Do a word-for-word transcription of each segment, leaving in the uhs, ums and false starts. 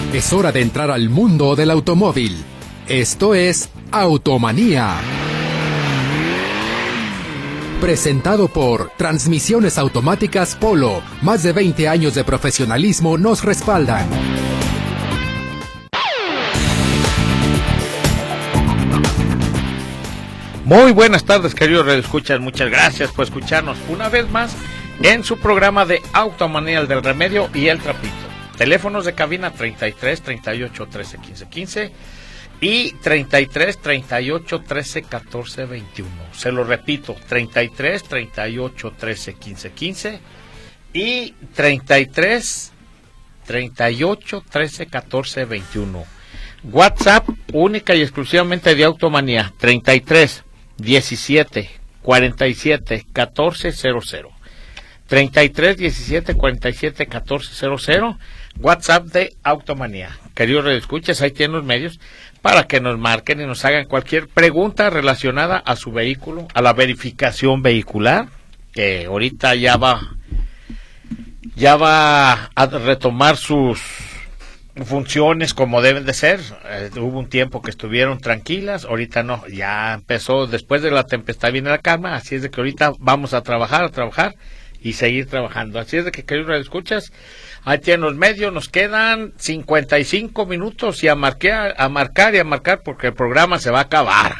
Es hora de entrar al mundo del automóvil. Esto es Automanía. Presentado por Transmisiones Automáticas Polo. Más de veinte años de profesionalismo nos respaldan. Muy buenas tardes, queridos radioescuchas. Muchas gracias por escucharnos una vez más en su programa de Automanía, el del remedio y el trapito. Teléfonos de cabina treinta y tres, treinta y ocho, trece, quince, quince y treinta y tres, treinta y ocho, trece, catorce, veintiuno. Se lo repito, treinta y tres, treinta y ocho, trece, quince, quince y treinta y tres, treinta y ocho, trece, catorce, veintiuno. WhatsApp única y exclusivamente de Automanía, treinta y tres, diecisiete, cuarenta y siete, catorce, cero cero. treinta y tres, diecisiete, cuarenta y siete, catorce, cero cero. WhatsApp de Automanía. Queridos radioescuchas, ahí tienen los medios para que nos marquen y nos hagan cualquier pregunta relacionada a su vehículo, a la verificación vehicular, que ahorita ya va, ya va a retomar sus funciones como deben de ser. Eh, hubo un tiempo que estuvieron tranquilas, ahorita no, ya empezó, después de la tempestad viene la calma, así es de que ahorita vamos a trabajar, a trabajar y seguir trabajando. Así es de que, queridos radioescuchas, ahí tienen los medios, nos quedan cincuenta y cinco minutos y a marcar, a marcar y a marcar porque el programa se va a acabar.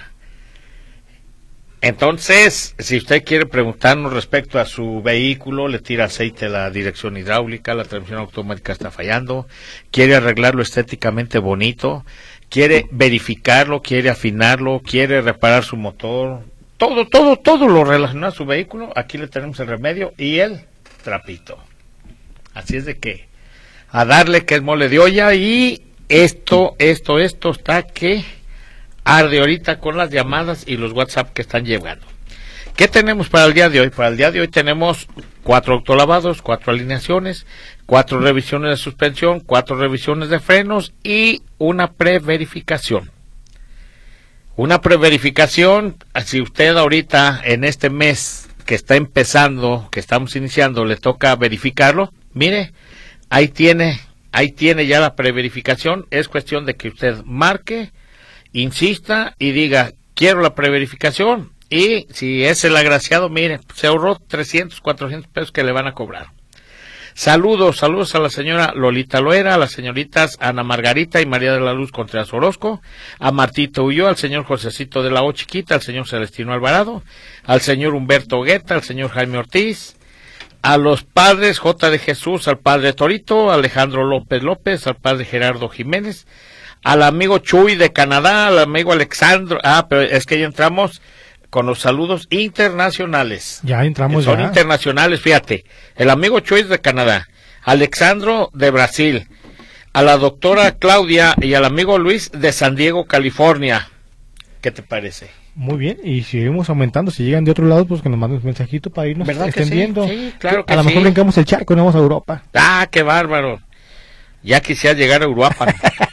Entonces, si usted quiere preguntarnos respecto a su vehículo, le tira aceite a la dirección hidráulica, la transmisión automática está fallando, quiere arreglarlo estéticamente bonito, quiere verificarlo, quiere afinarlo, quiere reparar su motor, todo, todo, todo lo relacionado a su vehículo, aquí le tenemos el remedio y el trapito. Así es de que a darle que es mole de olla y esto, esto, esto está que arde ahorita con las llamadas y los WhatsApp que están llegando. ¿Qué tenemos para el día de hoy? Para el día de hoy tenemos cuatro autolavados, cuatro alineaciones, cuatro revisiones de suspensión, cuatro revisiones de frenos y una preverificación. Una preverificación, si usted ahorita en este mes que está empezando, que estamos iniciando, le toca verificarlo, mire, ahí tiene, ahí tiene ya la preverificación. Es cuestión de que usted marque, insista y diga, quiero la preverificación, y si es el agraciado, mire, se ahorró trescientos, cuatrocientos pesos que le van a cobrar. Saludos, saludos a la señora Lolita Loera, a las señoritas Ana Margarita y María de la Luz Contreras Orozco, a Martito Ulloa, al señor Josecito de la O Chiquita, al señor Celestino Alvarado, al señor Humberto Guetta, al señor Jaime Ortiz, a los padres J. de Jesús, al padre Torito, Alejandro López López, al padre Gerardo Jiménez, al amigo Chuy de Canadá, al amigo Alexandro, ah, pero es que ya entramos con los saludos internacionales. Ya entramos Son ya. internacionales, fíjate. El amigo Chuy de Canadá, Alexandro de Brasil, a la doctora Claudia y al amigo Luis de San Diego, California. ¿Qué te parece? Muy bien, y seguimos aumentando. Si llegan de otro lado, pues que nos manden un mensajito para irnos extendiendo. Sí? Sí, claro que a lo sí. mejor brincamos el charco y nos vamos a Europa. Ah, qué bárbaro. Ya quisiera llegar a Europa.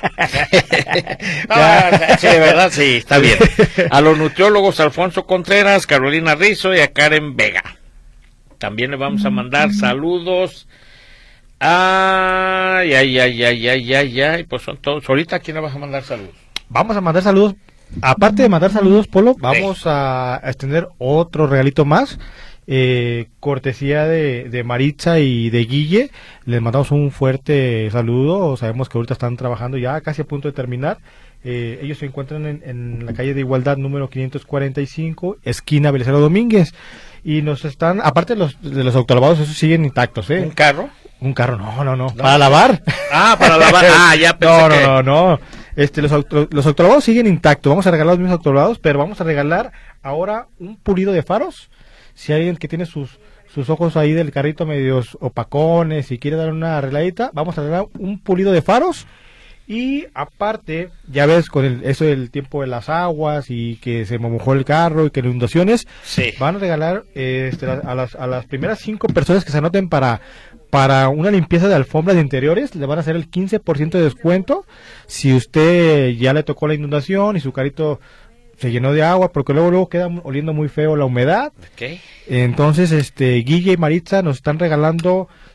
Ya. Sí, de verdad, sí, está bien. A los nutriólogos Alfonso Contreras, Carolina Rizzo y a Karen Vega. También le vamos a mandar saludos. Ay, ay, ay, ay, ay, ay, ay. Pues son todos. Ahorita, ¿a quién le vas a mandar saludos? Vamos a mandar saludos. Aparte de mandar saludos, Polo, vamos sí. a, a extender otro regalito más. Eh, cortesía de, de Maritza y de Guille. Les mandamos un fuerte saludo. Sabemos que ahorita están trabajando ya casi a punto de terminar. Eh, ellos se encuentran en, en la calle de Igualdad número quinientos cuarenta y cinco, esquina Belisario Domínguez, y nos están, aparte de los, de los autolavados, esos siguen intactos, ¿eh? ¿Un carro? Un carro, no, no, no, no. Para lavar. Ah, para lavar. Ah, ya pensé no, no, que... no, no. Este, los, auto, los autolavados siguen intactos. Vamos a regalar los mismos autolavados, pero vamos a regalar ahora un pulido de faros. Si hay alguien que tiene sus sus ojos ahí del carrito medios opacones y quiere dar una arregladita, vamos a regalar un pulido de faros. Y aparte, ya ves, con el, eso del tiempo de las aguas y que se mojó el carro y que las inundaciones, sí. van a regalar este, a, las, a las primeras cinco personas que se anoten para, para una limpieza de alfombras de interiores, le van a hacer el quince por ciento de descuento. Si usted ya le tocó la inundación y su carrito se llenó de agua, porque luego luego queda oliendo muy feo la humedad. Okay. Entonces, este Guille y Maritza nos están regalando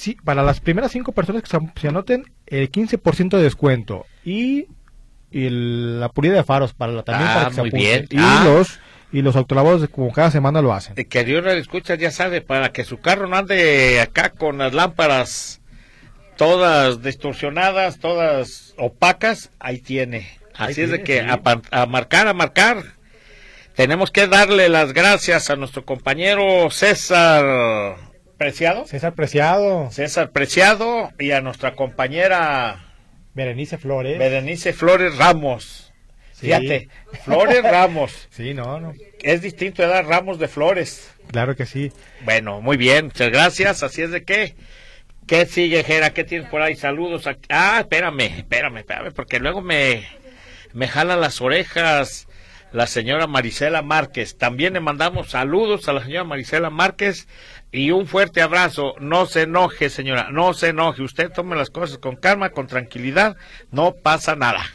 sí, para las primeras cinco personas que se, se anoten, el quince por ciento de descuento. Y, y el, la pulida de faros para la, también Ah, para que se muy apunten. bien. Y Ah. los y los autolavados como cada semana lo hacen. Eh, Que Dios le escucha, ya sabe, para que su carro no ande acá con las lámparas todas distorsionadas, todas opacas, ahí tiene. Así Ahí es de tiene, que sí. a, pa- a marcar, a marcar. Tenemos que darle las gracias a nuestro compañero César Preciado. César Preciado, César Preciado y a nuestra compañera Berenice Flores. Berenice Flores Ramos. Sí. Fíjate, Flores Ramos. Sí, no, no. Es distinto de dar ramos de flores. Claro que sí. Bueno, muy bien, muchas gracias. Así es de que, ¿qué sigue, Jera? ¿Qué tienes por ahí? Saludos. Aquí. Ah, espérame, espérame, espérame, porque luego me, me jala las orejas la señora Marisela Márquez. También le mandamos saludos a la señora Marisela Márquez y un fuerte abrazo. No se enoje, señora, no se enoje. Usted tome las cosas con calma, con tranquilidad, no pasa nada.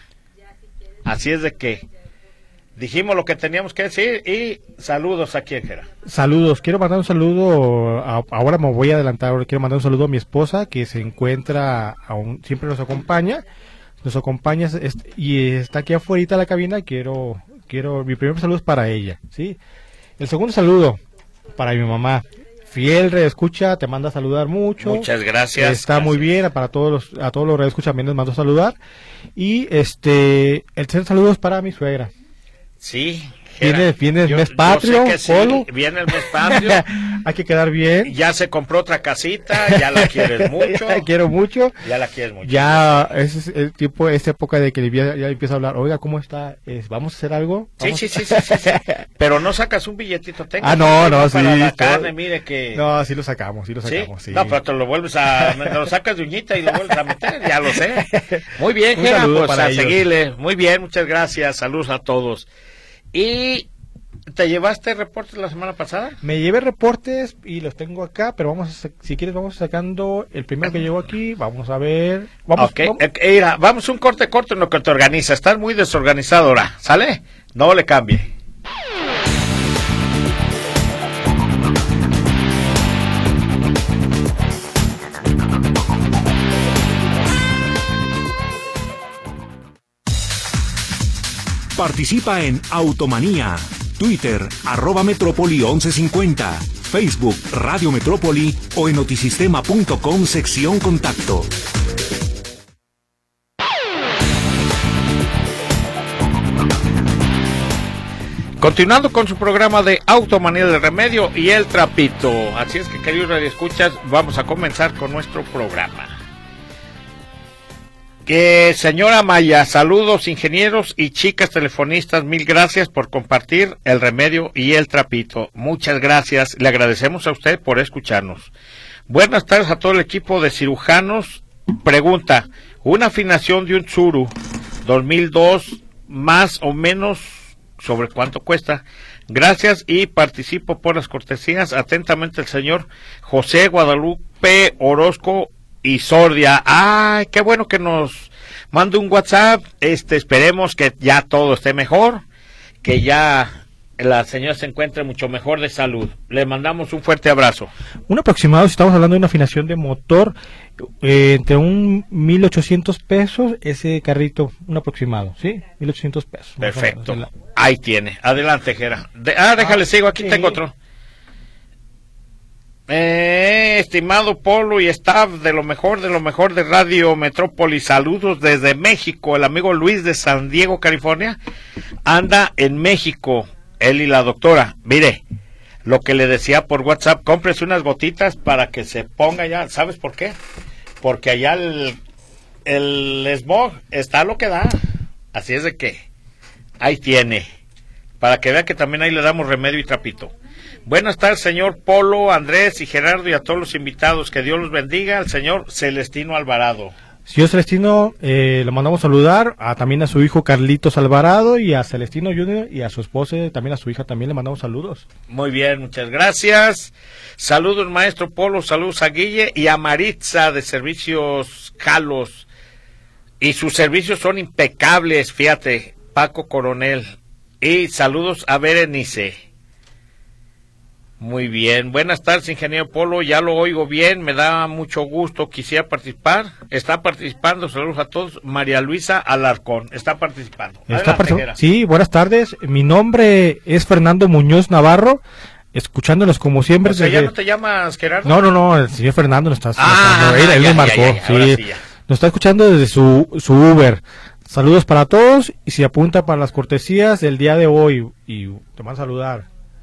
Así es de que dijimos lo que teníamos que decir y saludos aquí, Jera. Saludos, quiero mandar un saludo, a- ahora me voy a adelantar, ahora quiero mandar un saludo a mi esposa que se encuentra, aún, siempre nos acompaña, nos acompaña es- y está aquí afuera de la cabina, quiero, quiero, mi primer saludo es para ella, ¿sí? El segundo saludo para mi mamá, fiel reescucha, te manda a saludar mucho. Muchas gracias. Está Gracias. muy bien, para todos los, a todos los reescuchas también les mando a saludar. Y este, el tercer saludo es para mi suegra. Sí. Viene, viene el Yo- mes yo patrio, sé que sí, Polo. viene el mes patrio. Hay que quedar bien. Ya se compró otra casita, ya la quieres mucho. La quiero mucho. Ya la quieres mucho. Ya es el tipo, esta época de que ya, ya empieza a hablar, oiga, ¿cómo está? Es, ¿Vamos a hacer algo? Sí, ¿Vamos sí, a-" sí, sí, sí, sí. Pero no sacas un billetito. Tenga Ah, no, no, para sí, la todo- carne, mire que... No, sí lo sacamos, sí lo ¿Sí? sacamos, sí. No, pero te lo vuelves a... te lo sacas de uñita y lo vuelves a meter, ya lo sé. Muy bien, Un Jera, saludo pues para a ellos. seguirle. Muy bien, muchas gracias. Saludos a todos. Y... ¿te llevaste reportes la semana pasada? Me llevé reportes y los tengo acá, pero vamos a, sa- si quieres vamos sacando el primero que llegó aquí, vamos a ver. Vamos, Ok, vamos. ok, mira, vamos un corte corto en lo que te organiza. Estás muy desorganizado ahora, ¿sale? No le cambie. Participa en Automanía. Twitter, arroba Metrópoli once cincuenta. Facebook, Radio Metrópoli o en notisistema punto com, sección contacto. Continuando con su programa de Automanía del Remedio y el Trapito. Así es que, queridos radioescuchas, vamos a comenzar con nuestro programa. Que señora Maya, saludos ingenieros y chicas telefonistas, mil gracias por compartir el remedio y el trapito. Muchas gracias, le agradecemos a usted por escucharnos. Buenas tardes a todo el equipo de cirujanos. Pregunta, una afinación de un Tsuru dos mil dos, más o menos, ¿sobre cuánto cuesta? Gracias y participo por las cortesías. Atentamente el señor José Guadalupe Orozco y Sordia. Ay, qué bueno que nos mande un WhatsApp. Este, esperemos que ya todo esté mejor, que ya la señora se encuentre mucho mejor de salud. Le mandamos un fuerte abrazo. Un aproximado, si estamos hablando de una afinación de motor, eh, entre un mil ochocientos pesos, ese carrito, un aproximado, ¿sí? mil ochocientos pesos. más o Perfecto. menos. Ahí tiene. Adelante, Jera. De, ah, déjale, Ah, sigo. Aquí sí. tengo otro. Eh, estimado Polo y staff de lo mejor, de lo mejor de Radio Metrópoli, saludos desde México. El amigo Luis de San Diego, California, anda en México, él y la doctora. Mire, lo que le decía por WhatsApp, cómprese unas gotitas para que se ponga ya. ¿Sabes por qué? Porque allá el, el smog está lo que da. Así es de que ahí tiene, para que vea que también ahí le damos remedio y trapito. Buenas tardes, señor Polo, Andrés y Gerardo, y a todos los invitados. Que Dios los bendiga. Al señor Celestino Alvarado. Señor Celestino, eh, le mandamos saludar a, también a su hijo Carlitos Alvarado y a Celestino junior y a su esposa, también a su hija, también le mandamos saludos. Muy bien, muchas gracias. Saludos, maestro Polo, saludos a Guille y a Maritza de Servicios Jalos. Y sus servicios son impecables, fíjate, Paco Coronel. Y saludos a Berenice. Muy bien, buenas tardes, ingeniero Polo, ya lo oigo bien, me da mucho gusto, quisiera participar, está participando, saludos a todos, María Luisa Alarcón, está participando. Está participando. Sí, buenas tardes, mi nombre es Fernando Muñoz Navarro, escuchándonos como siempre. O sea, desde... ¿ya no te llamas Gerardo? No, no, no, el señor Fernando nos está ah, él, él ya, me marcó, ya, ya, sí, sí, nos está escuchando desde su, su Uber. Saludos para todos y se apunta para las cortesías del día de hoy y te van a saludar.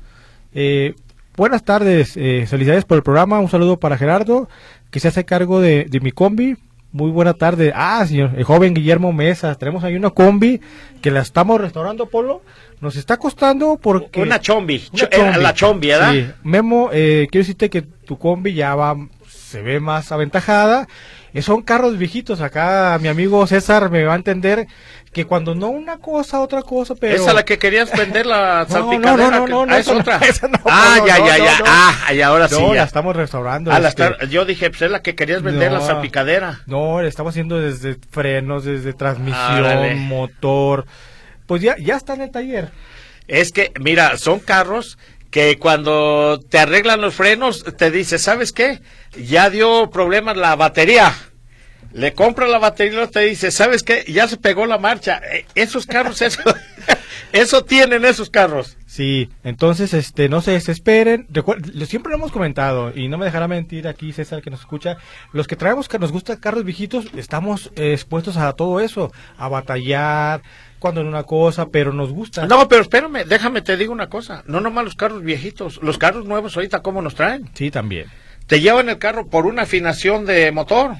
Eh, buenas tardes, eh, felicidades por el programa, un saludo para Gerardo que se hace cargo de, de mi combi. Muy buena tarde. Ah, señor, el joven Guillermo Mesa, tenemos ahí una combi que la estamos restaurando, Polo. Nos está costando porque... Una chombi, una chombi. la chombi, ¿verdad? Sí. Memo, eh, quiero decirte que tu combi ya va, se ve más aventajada. Eh, son carros viejitos, acá mi amigo César me va a entender que cuando no una cosa, otra cosa, pero... ¿Esa la que querías vender, la no, salpicadera? No, no, no, no, no, ah, es esa otra. No, esa no, ah, no, ya, no, ya, no, ya, no. ah, y ahora sí No, ya. la estamos restaurando. Ah, la este... estar... Yo dije, pues es la que querías vender, no, la salpicadera. No, le estamos haciendo desde frenos, desde transmisión, Árale. motor, pues ya, ya está en el taller. Es que, mira, son carros que cuando te arreglan los frenos, te dice, ¿sabes qué? Ya dio problemas la batería. Le compra la batería y te dice, ¿sabes qué? Ya se pegó la marcha. Eh, esos carros, eso, eso tienen esos carros. Sí, entonces, este, no se desesperen. Recuer- siempre lo hemos comentado, y no me dejará mentir aquí César que nos escucha, los que traemos que nos gustan carros viejitos, estamos eh, expuestos a todo eso, a batallar, cuando en una cosa, pero nos gusta. No, pero espérame, déjame te digo una cosa. No nomás los carros viejitos, los carros nuevos ahorita, ¿cómo nos traen? Sí, también. Te llevan el carro por una afinación de motor.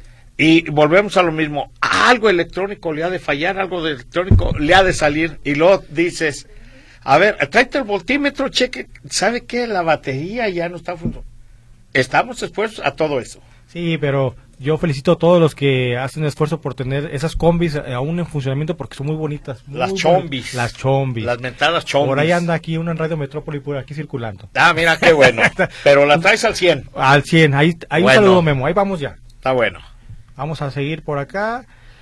Y volvemos a lo mismo, algo electrónico le ha de fallar, algo de electrónico le ha de salir, y luego dices, a ver, tráete el voltímetro, cheque, ¿sabe qué? La batería ya no está funcionando. Estamos expuestos a todo eso. Sí, pero yo felicito a todos los que hacen esfuerzo por tener esas combis eh, aún en funcionamiento porque son muy bonitas. Muy las chombis. Las chombis. Las mentadas chombis. Por ahí anda aquí una en Radio Metrópoli, por aquí circulando. Ah, mira, qué bueno. Pero la traes al cien. Al cien, ahí, ahí Bueno. un saludo, Memo, ahí vamos ya. Está bueno. Vamos a seguir por acá.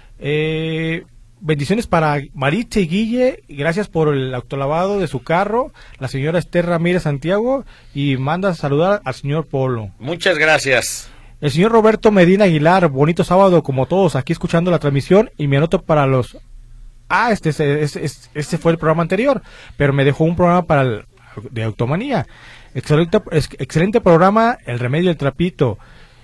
Eh, bendiciones para Maritza y Guille. Gracias por el autolavado de su carro. La señora Esther Ramírez Santiago. Y manda a saludar al señor Polo. Muchas gracias. El señor Roberto Medina Aguilar. Bonito sábado como todos. Aquí escuchando la transmisión. Y me anoto para los... Ah, este, este, este, este fue el programa anterior. Pero me dejó un programa para el... de Automanía. Excelente, excelente programa. El remedio del trapito.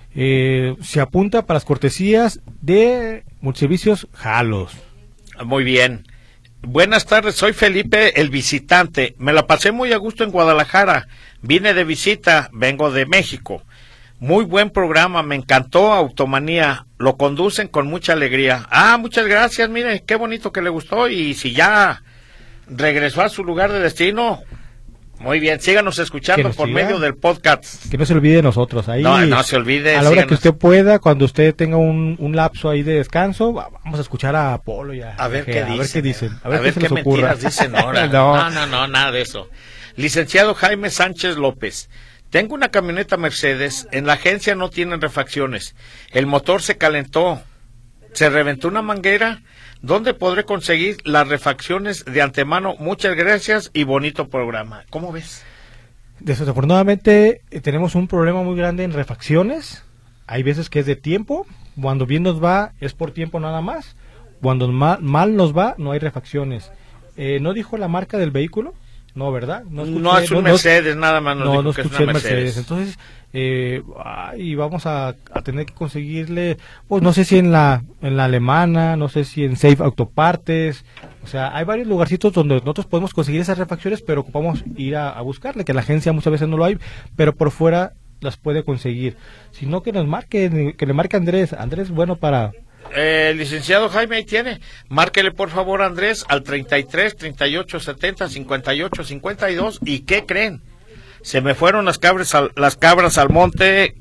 Eh, se apunta para las cortesías de Multiservicios Jalos. Muy bien. Buenas tardes, soy Felipe, el visitante. Me la pasé muy a gusto en Guadalajara. Vine de visita, vengo de México. Muy buen programa, me encantó Automanía. Lo conducen con mucha alegría. Ah, muchas gracias, mire, qué bonito que le gustó. Y si ya regresó a su lugar de destino... Muy bien, síganos escuchando por siga. medio del podcast. Que no se olvide de nosotros. Ahí, no, no se olvide. A la hora síganos. Que usted pueda, cuando usted tenga un, un lapso ahí de descanso, vamos a escuchar a Polo ya. A ver, qué, a dicen, ver qué dicen. A ver, a ver qué, qué mentiras dicen ahora. no. no, no, no, nada de eso. Licenciado Jaime Sánchez López. Tengo una camioneta Mercedes. En la agencia no tienen refacciones. El motor se calentó. Se reventó una manguera. ¿Dónde podré conseguir las refacciones de antemano? Muchas gracias y bonito programa. ¿Cómo ves? Desafortunadamente eh, tenemos un problema muy grande en refacciones. Hay veces que es de tiempo. Cuando bien nos va es por tiempo nada más. Cuando mal, mal nos va no hay refacciones. Eh, ¿No dijo la marca del vehículo? No, ¿verdad? No, escuché, no es un no, Mercedes, no, nada más nos no, dijo no que escuché es una Mercedes. Mercedes. Entonces, eh, y vamos a, a tener que conseguirle, pues no sé si en la en la alemana, no sé si en Safe Autopartes, o sea, hay varios lugarcitos donde nosotros podemos conseguir esas refacciones, pero ocupamos ir a, a buscarle, que la agencia muchas veces no lo hay, pero por fuera las puede conseguir. Si no, que nos marque, que le marque Andrés. Andrés, bueno, para... Eh, licenciado Jaime, ahí tiene. Márquele por favor Andrés al treinta y tres, treinta y ocho, setenta, cincuenta y ocho, cincuenta y dos. ¿Y qué creen? Se me fueron las cabras al, las cabras al monte.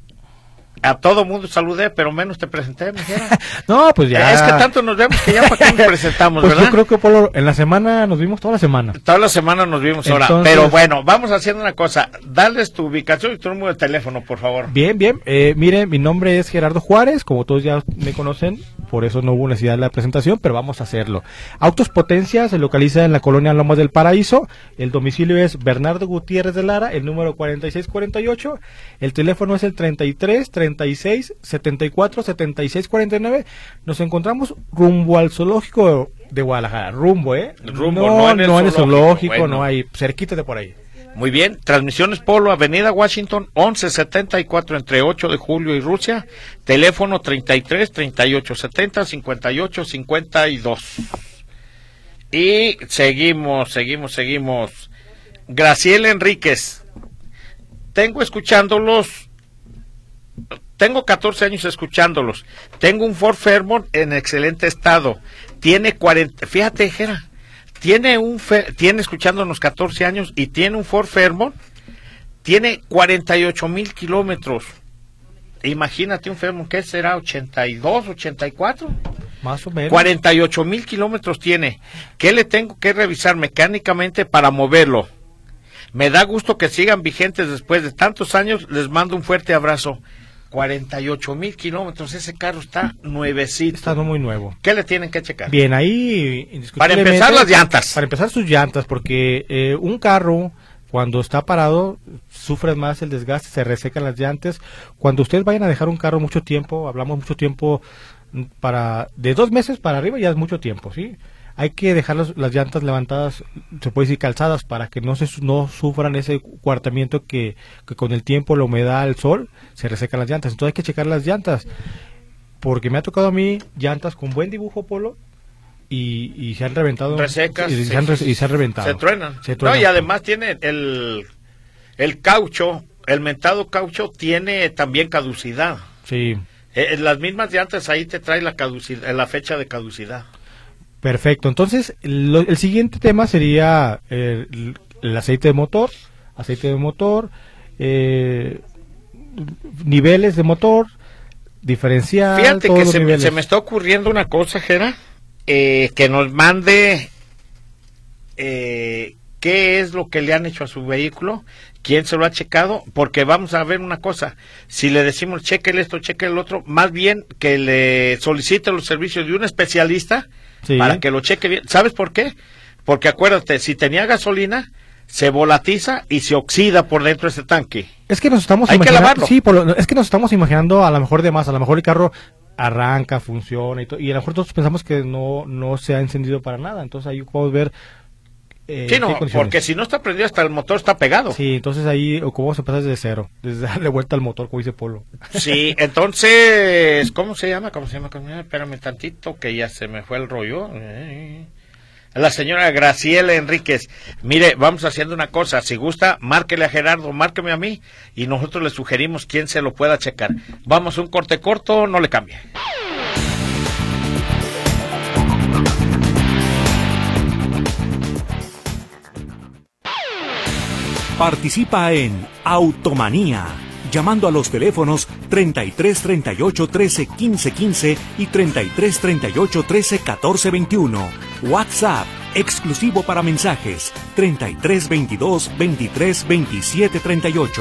A todo mundo saludé, pero menos te presenté, mijera. No, pues ya. Es que tanto nos vemos que ya para qué nos presentamos, pues ¿verdad? Yo creo que por, en la semana nos vimos toda la semana. Toda la semana nos vimos Entonces, ahora. Pero bueno, vamos haciendo una cosa. Dales tu ubicación y tu número de teléfono, por favor. Bien, bien. Eh, mire, mi nombre es Gerardo Juárez, como todos ya me conocen. por eso no hubo necesidad de la presentación, pero vamos a hacerlo. Autos Potencia se localiza en la colonia Lomas del Paraíso, el domicilio es Bernardo Gutiérrez de Lara, el número cuarenta y seis cuarenta y ocho, el teléfono es el treinta y tres, treinta y seis, setenta y cuatro, setenta y seis cuarenta y nueve. Nos encontramos rumbo al zoológico de Guadalajara, rumbo, ¿eh? Rumbo, no, no en el no en el zoológico, zoológico, bueno. no hay, cerquita de por ahí. Muy bien, Transmisiones Polo, Avenida Washington, once setenta y cuatro, entre ocho de julio y Rusia, teléfono treinta y tres, treinta y ocho, setenta, cincuenta y ocho, cincuenta y dos. Y seguimos, seguimos, seguimos. Graciela Enríquez, tengo escuchándolos, tengo catorce años escuchándolos, tengo un Ford Fairmont en excelente estado, tiene cuarenta, fíjate, Jera, Tiene un fe, tiene escuchándonos catorce años y tiene un Ford Fairmont, tiene cuarenta y ocho mil kilómetros. Imagínate un Fairmont, ¿qué será? ¿ochenta y dos, ochenta y cuatro? Más o menos. cuarenta y ocho mil kilómetros tiene. ¿Qué le tengo que revisar mecánicamente para moverlo? Me da gusto que sigan vigentes después de tantos años. Les mando un fuerte abrazo. cuarenta y ocho mil kilómetros, ese carro está nuevecito. Está no muy nuevo. ¿Qué le tienen que checar? Bien, ahí... Para empezar, las llantas. Para empezar, sus llantas, porque eh, un carro, cuando está parado, sufre más el desgaste, se resecan las llantas. Cuando ustedes vayan a dejar un carro mucho tiempo, hablamos mucho tiempo, para de dos meses para arriba ya es mucho tiempo, ¿sí? Hay que dejar las, las llantas levantadas, se puede decir calzadas, para que no se no sufran ese cuartamiento que, que con el tiempo, la humedad, el sol, se resecan las llantas. Entonces hay que checar las llantas, porque me ha tocado a mí llantas con buen dibujo, Polo, y, y se han reventado. Resecas. Y, se, se, han, y se han reventado. Se truenan. Se truenan. No, y además tiene el, el caucho, el mentado caucho tiene también caducidad. Sí. Eh, las mismas llantas ahí te trae la caducidad, la fecha de caducidad. Perfecto, entonces lo, el siguiente tema sería eh, el, el aceite de motor, aceite de motor, eh, niveles de motor, diferencial. Fíjate todos que los se me, niveles. se me está ocurriendo una cosa, Jera, eh, que nos mande eh, qué es lo que le han hecho a su vehículo, quién se lo ha checado, porque vamos a ver una cosa, si le decimos cheque esto, cheque el otro, más bien que le solicite los servicios de un especialista. Sí. Para que lo cheque bien. ¿Sabes por qué? Porque acuérdate, si tenía gasolina, se volatiza y se oxida por dentro de ese tanque. Es que nos estamos Hay imaginando, que lavarlo. Sí, por lo, es que nos estamos imaginando a lo mejor de más, a lo mejor el carro arranca, funciona y, to, y a lo mejor todos pensamos que no no se ha encendido para nada, entonces ahí podemos ver. Eh, sí, no, porque si no está prendido hasta el motor está pegado. Sí, entonces ahí cómo se pasa desde cero, desde darle vuelta al motor, como dice Polo. Sí, entonces, ¿cómo se llama? ¿Cómo se llama? ¿Cómo se llama? Espérame tantito que ya se me fue el rollo. La señora Graciela Enríquez. Mire, vamos haciendo una cosa, si gusta, márquele a Gerardo, márqueme a mí y nosotros le sugerimos quién se lo pueda checar. Vamos a un corte corto, no le cambie. Participa en Automanía, llamando a los teléfonos treinta y tres, treinta y ocho, trece, quince, quince y treinta y tres, treinta y ocho, trece, catorce, veintiuno. WhatsApp, exclusivo para mensajes, treinta y tres, veintidós, veintitrés, veintisiete, treinta y ocho.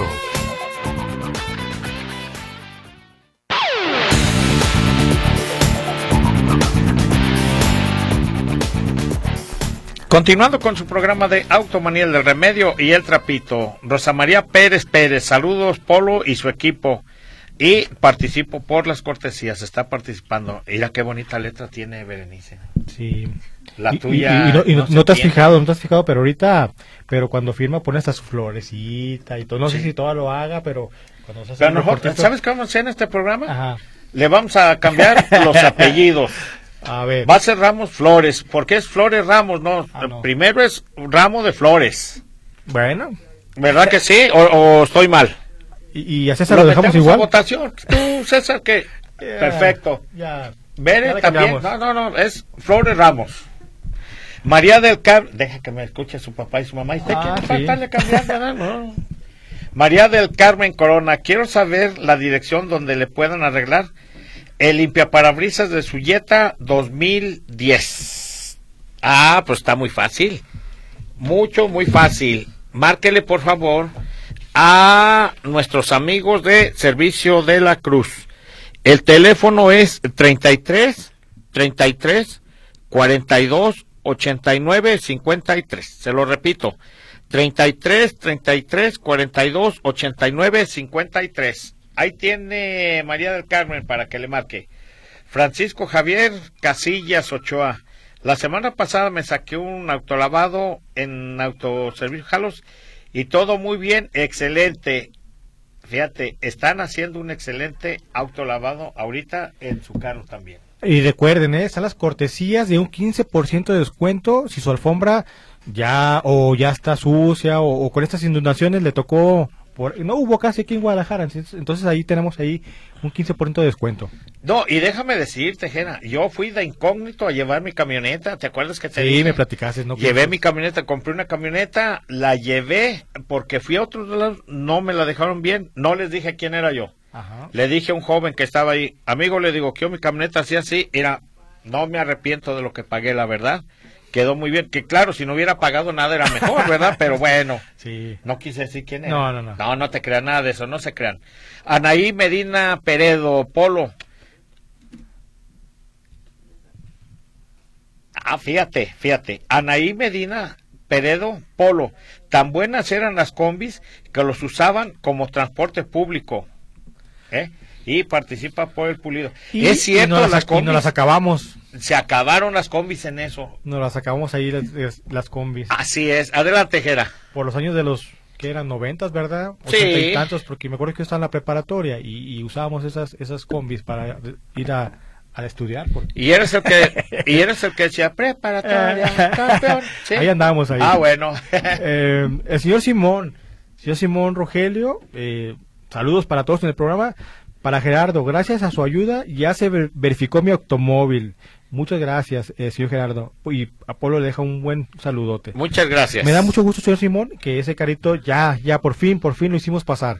Continuando con su programa de Automanía del Remedio y el Trapito, Rosa María Pérez Pérez, saludos Polo y su equipo, y participo por las cortesías, está participando. Mira qué bonita letra tiene Berenice. Sí. La y, tuya. Y, y, no, y no, no, no te has entiende. fijado, no te has fijado, pero ahorita, pero cuando firma pone hasta su florecita y todo, no Sí. sé si toda lo haga, pero cuando se hace Pero un mejor, reportito- ¿sabes cómo se en este programa? Ajá. Le vamos a cambiar los apellidos. A ver. Va a ser Ramos Flores, porque es Flores Ramos, no. Ah, no. Primero es Ramo de Flores. Bueno. ¿Verdad que sí? ¿O, o estoy mal? Y, y a César lo, dejamos metemos igual. a votación. Tú, César, que Ya, perfecto. Ya. Bere Ya le también. cambiamos. No, no, no, es Flores Ramos. María del Carmen, deja que me escuche su papá y su mamá. ¿Y usted Ah, quiere sí. faltarle cambiando? No, no. María del Carmen Corona, quiero saber la dirección donde le puedan arreglar el limpiaparabrisas de su Jetta dos mil diez. Ah, pues está muy fácil. Mucho, muy fácil. Márquele, por favor, a nuestros amigos de Servicio de la Cruz. El teléfono es treinta y tres, treinta y tres, cuarenta y dos, ochenta y nueve, cincuenta y tres. Se lo repito, treinta y tres, treinta y tres, cuarenta y dos, ochenta y nueve, cincuenta y tres. Ahí tiene María del Carmen para que le marque. Francisco Javier Casillas Ochoa. La semana pasada me saqué un autolavado en Autoservicio Jalos y todo muy bien, excelente. Fíjate, están haciendo un excelente autolavado ahorita en su carro también. Y recuerden, ¿eh? Están las cortesías de un quince por ciento de descuento si su alfombra ya o ya está sucia o, o con estas inundaciones le tocó, por, no hubo casi aquí en Guadalajara, entonces ahí tenemos ahí un quince por ciento de descuento. No, y déjame decirte, Jena, yo fui de incógnito a llevar mi camioneta, ¿te acuerdas que te sí, dije? me platicaste, ¿no? Llevé mi camioneta, compré una camioneta, la llevé porque fui a otros lados, no me la dejaron bien, no les dije quién era yo. Ajá. Le dije a un joven que estaba ahí, amigo, le digo, que mi camioneta así así, era, no me arrepiento de lo que pagué, la verdad, quedó muy bien, que claro, si no hubiera pagado nada era mejor, ¿verdad? Pero bueno, sí. No quise decir quién era. No, no, no. No, no te crean nada de eso, no se crean. Anaí Medina Peredo, Polo. Ah, fíjate, fíjate, Anaí Medina Peredo, Polo, tan buenas eran las combis que los usaban como transporte público, ¿eh? Y participa por el pulido. Y, es cierto, y no las, las combis, y no las acabamos. Se acabaron las combis en eso. Nos las acabamos ahí las, las combis. Así es, adelante, Jera. Por los años de los que eran noventas, ¿verdad? Sí. ochenta y tantos, porque me acuerdo que yo estaba en la preparatoria y, y usábamos esas esas combis para ir a a estudiar. Porque... Y eres el que y eres el que decía preparatoria, campeón. ¿Sí? Ahí andábamos ahí. Ah, bueno. eh, el señor Simón, señor Simón Rogelio, eh, saludos para todos en el programa. Para Gerardo, gracias a su ayuda ya se ver, verificó mi automóvil. Muchas gracias, eh, señor Gerardo. Y Apolo le deja un buen saludote. Muchas gracias. Me da mucho gusto, señor Simón, que ese carrito ya, ya por fin, por fin lo himos pasar.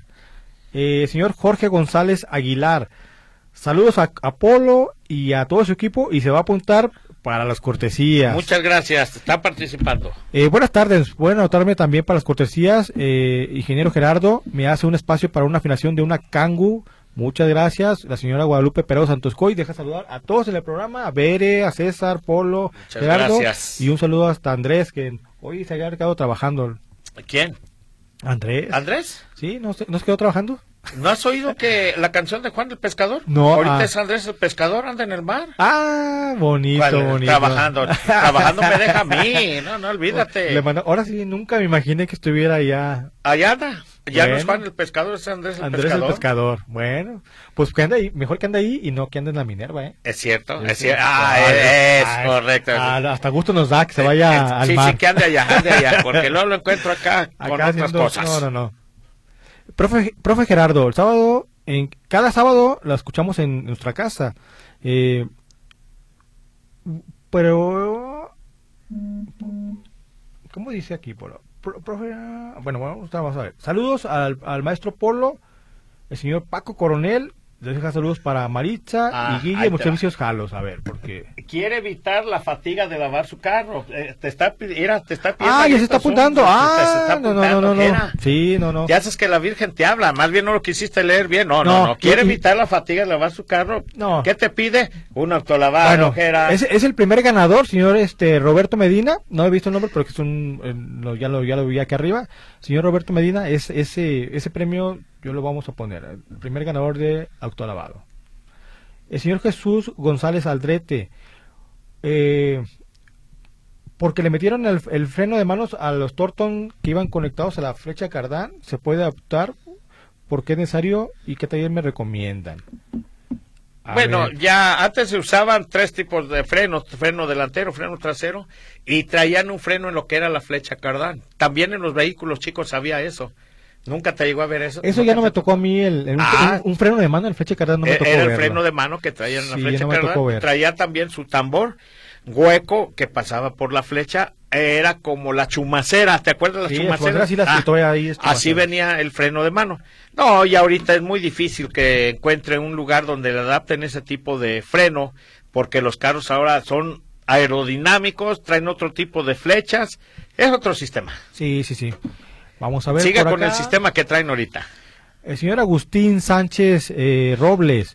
Eh, señor Jorge González Aguilar, saludos a Apolo y a todo su equipo y se va a apuntar para las cortesías. Muchas gracias, está participando. Eh, buenas tardes, pueden anotarme también para las cortesías. Eh, ingeniero Gerardo, me hace un espacio para una afinación de una Kangoo. Muchas gracias. La señora Guadalupe Perado Santoscoy deja saludar a todos en el programa, a Bere, a César, Polo, muchas Gerardo. Gracias. Y un saludo hasta Andrés, que hoy se había quedado trabajando. ¿Quién? Andrés. ¿Andrés? Sí, ¿no, ¿no se quedó trabajando? ¿No has oído que la canción de Juan el Pescador? No. Ahorita ah. es Andrés el Pescador, anda en el mar. Ah, bonito, ¿Cuál? bonito. Trabajando, trabajando me deja a mí, no, no olvídate. Le mando, ahora sí, nunca me imaginé que estuviera allá. Allá anda, ya bueno. no es Juan el Pescador, es Andrés el Andrés Pescador. el Pescador, bueno, pues que anda ahí, mejor que anda ahí y no que ande en la Minerva, ¿eh? Es cierto, es, es cierto, ah, ah, es, ay, correcto. Ah, hasta gusto nos da que se vaya eh, al sí, mar. Sí, que ande allá, ande allá, porque luego lo encuentro acá, acá con otras haciendo, cosas. No, no, no. Profe, profe Gerardo, el sábado, en cada sábado la escuchamos en nuestra casa. Eh, pero, ¿cómo dice aquí, Polo? Pro, profe, bueno, bueno, vamos a ver. Saludos al, al maestro Polo, el señor Paco Coronel. Les deja saludos para Maritza Ah, y Guille, Servicios Jalos, a ver, porque... Quiere evitar la fatiga de lavar su carro. Eh, te está pidiendo, te está pidiendo. Ah, ya se está apuntando. Ah, te, se está no, no, no, no, no. Sí, no, no. Ya haces que la Virgen te habla. Más bien no lo quisiste leer bien. No, no, no. no. Quiere y, evitar la fatiga de lavar su carro. No. ¿Qué te pide? Un autolavado, bueno, Jera. Es, es el primer ganador, señor este Roberto Medina. No he visto el nombre, pero que es un, eh, lo, ya lo ya lo vi aquí arriba. Señor Roberto Medina, es ese ese premio yo lo vamos a poner. El primer ganador de autolavado. El señor Jesús González Aldrete, eh, porque le metieron el, el freno de manos a los Torton que iban conectados a la flecha Cardán, se puede adaptar, ¿por qué es necesario y qué taller me recomiendan? A bueno, ver. ya antes se usaban tres tipos de frenos, freno delantero, freno trasero, y traían un freno en lo que era la flecha Cardán. También en los vehículos chicos había eso. ¿Nunca te llegó a ver eso? Eso ya no me tocó a mí, el, el ah, un, un freno de mano en flecha Cardán no me tocó Era el verlo. freno de mano que traían en la sí, flecha no Cardán. Traía también su tambor hueco que pasaba por la flecha. Era como la chumacera, ¿te acuerdas de la sí, chumacera? Así, las ah, ahí así venía el freno de mano. No, y ahorita es muy difícil que encuentre un lugar donde le adapten ese tipo de freno, porque los carros ahora son aerodinámicos, traen otro tipo de flechas, es otro sistema. Sí, sí, sí. Vamos a ver. Siga por con acá. el sistema que traen ahorita. El señor Agustín Sánchez eh, Robles.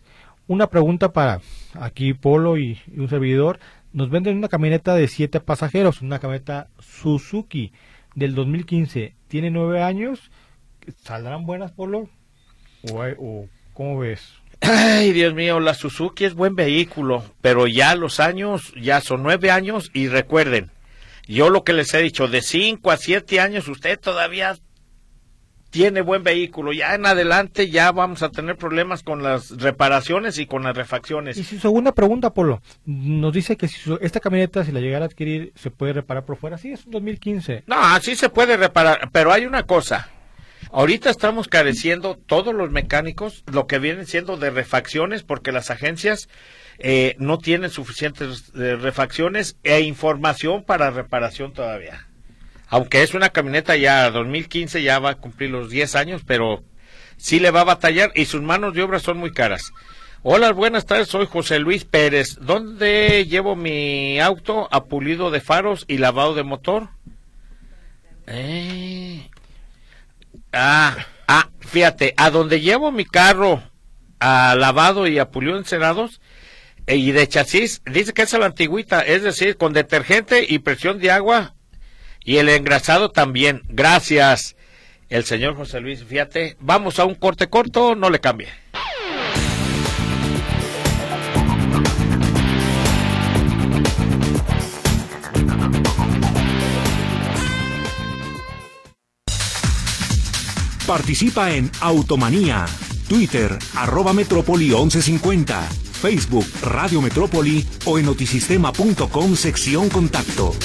una pregunta para aquí Polo y, y un servidor. Nos venden una camioneta de siete pasajeros, una camioneta Suzuki del dos mil quince. Tiene nueve años. ¿Saldrán buenas, Polo? ¿O, o cómo ves? Ay, Dios mío, la Suzuki es buen vehículo, pero ya los años, ya son nueve años, y recuerden, yo lo que les he dicho, de cinco a siete años usted todavía tiene buen vehículo, ya en adelante ya vamos a tener problemas con las reparaciones y con las refacciones. Y su segunda pregunta, Polo, nos dice que si su, esta camioneta, si la llegara a adquirir, se puede reparar por fuera. Sí, es un dos mil quince. No, así se puede reparar, pero hay una cosa. Ahorita estamos careciendo todos los mecánicos lo que vienen siendo de refacciones, porque las agencias eh, no tienen suficientes eh, refacciones e información para reparación todavía. Aunque es una camioneta ya dos mil quince, ya va a cumplir los diez años, pero sí le va a batallar y sus manos de obra son muy caras. Hola, buenas tardes, soy José Luis Pérez. ¿Dónde llevo mi auto a pulido de faros y lavado de motor? Eh... Ah, ah, fíjate, a donde llevo mi carro a lavado y a pulido encerados eh, y de chasis, dice que es a la antigüita, es decir, con detergente y presión de agua y el engrasado también. Gracias, el señor José Luis, fíjate, vamos a un corte corto, no le cambie. Participa en Automanía, Twitter, arroba Metrópoli once cincuenta, Facebook, Radio Metrópoli o en notisistema punto com, sección contacto.